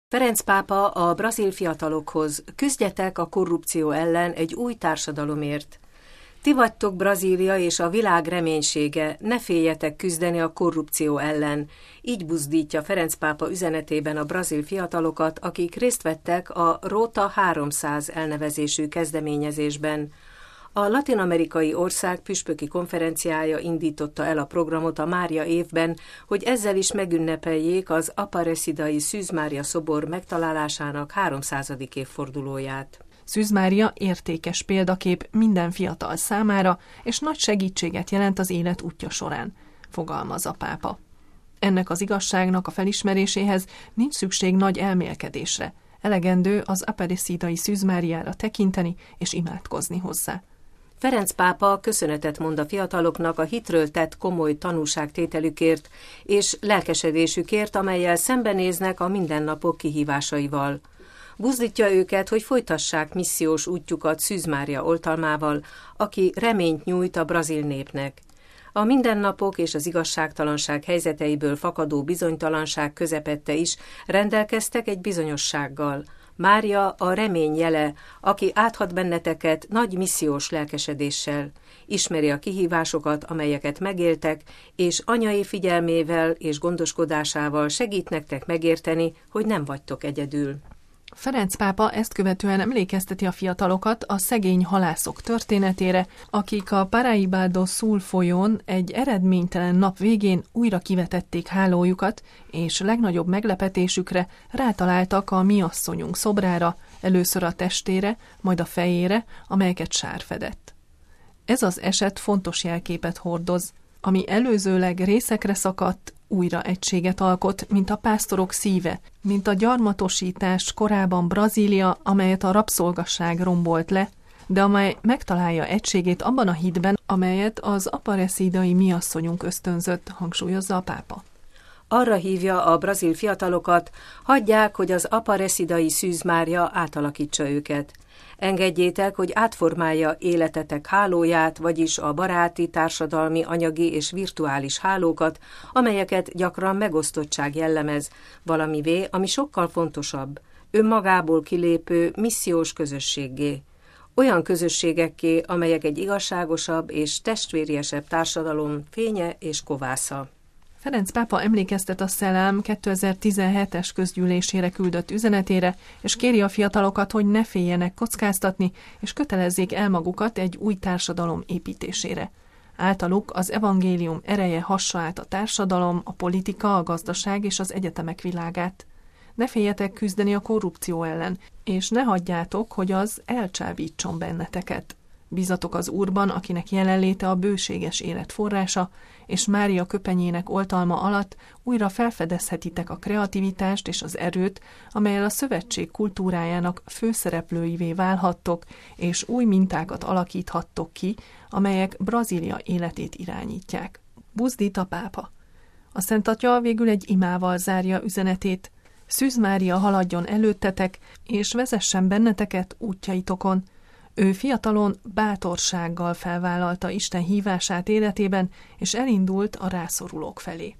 Ferenc pápa a brazil fiatalokhoz: küzdjetek a korrupció ellen egy új társadalomért. Ti vagytok Brazília és a világ reménysége, ne féljetek küzdeni a korrupció ellen. Így buzdítja Ferenc pápa üzenetében a brazil fiatalokat, akik részt vettek a Rota 300 elnevezésű kezdeményezésben. A latin-amerikai ország püspöki konferenciája indította el a programot a Mária évben, hogy ezzel is megünnepeljék az Aparecidai Szűz Mária szobor megtalálásának 300. évfordulóját. Szűz Mária értékes példakép minden fiatal számára, és nagy segítséget jelent az élet útja során, fogalmaz a pápa. Ennek az igazságnak a felismeréséhez nincs szükség nagy elmélkedésre, elegendő az Aparecidai Szűz Máriára tekinteni és imádkozni hozzá. Ferenc pápa köszönetet mond a fiataloknak a hitről tett komoly tanúságtételükért és lelkesedésükért, amellyel szembenéznek a mindennapok kihívásaival. Buzdítja őket, hogy folytassák missziós útjukat Szűz Mária oltalmával, aki reményt nyújt a brazil népnek. A mindennapok és az igazságtalanság helyzeteiből fakadó bizonytalanság közepette is rendelkeztek egy bizonyossággal. Mária a remény jele, aki áthat benneteket nagy missziós lelkesedéssel, ismeri a kihívásokat, amelyeket megéltek, és anyai figyelmével és gondoskodásával segít nektek megérteni, hogy nem vagytok egyedül. Ferenc pápa ezt követően emlékezteti a fiatalokat a szegény halászok történetére, akik a Paraíba do Sul folyón egy eredménytelen nap végén újra kivetették hálójukat, és legnagyobb meglepetésükre rátaláltak a Mi asszonyunk szobrára, először a testére, majd a fejére, amelyeket sár fedett. Ez az eset fontos jelképet hordoz, ami előzőleg részekre szakadt, újra egységet alkot, mint a pásztorok szíve, mint a gyarmatosítás korában Brazília, amelyet a rabszolgasság rombolt le, de amely megtalálja egységét abban a hitben, amelyet az Aparecidai Mi asszonyunk ösztönzött, hangsúlyozza a pápa. Arra hívja a brazil fiatalokat, hagyják, hogy az Aparecidai Szűz Mária átalakítsa őket. Engedjétek, hogy átformálja életetek hálóját, vagyis a baráti, társadalmi, anyagi és virtuális hálókat, amelyeket gyakran megosztottság jellemez, valamivé, ami sokkal fontosabb, önmagából kilépő, missziós közösséggé. Olyan közösségekké, amelyek egy igazságosabb és testvériesebb társadalom fénye és kovásza. Ferenc pápa emlékeztet a Szelám 2017-es közgyűlésére küldött üzenetére, és kéri a fiatalokat, hogy ne féljenek kockáztatni, és kötelezzék el magukat egy új társadalom építésére. Általuk az evangélium ereje hassa át a társadalom, a politika, a gazdaság és az egyetemek világát. Ne féljetek küzdeni a korrupció ellen, és ne hagyjátok, hogy az elcsábítson benneteket. Bízatok az Úrban, akinek jelenléte a bőséges élet forrása, és Mária köpenyének oltalma alatt újra felfedezhetitek a kreativitást és az erőt, amellyel a szövetség kultúrájának főszereplőivé válhattok, és új mintákat alakíthattok ki, amelyek Brazília életét irányítják. Buzdít a pápa. A Szent Atya végül egy imával zárja üzenetét: Szűz Mária haladjon előttetek, és vezessen benneteket útjaitokon. Ő fiatalon bátorsággal felvállalta Isten hívását életében, és elindult a rászorulók felé.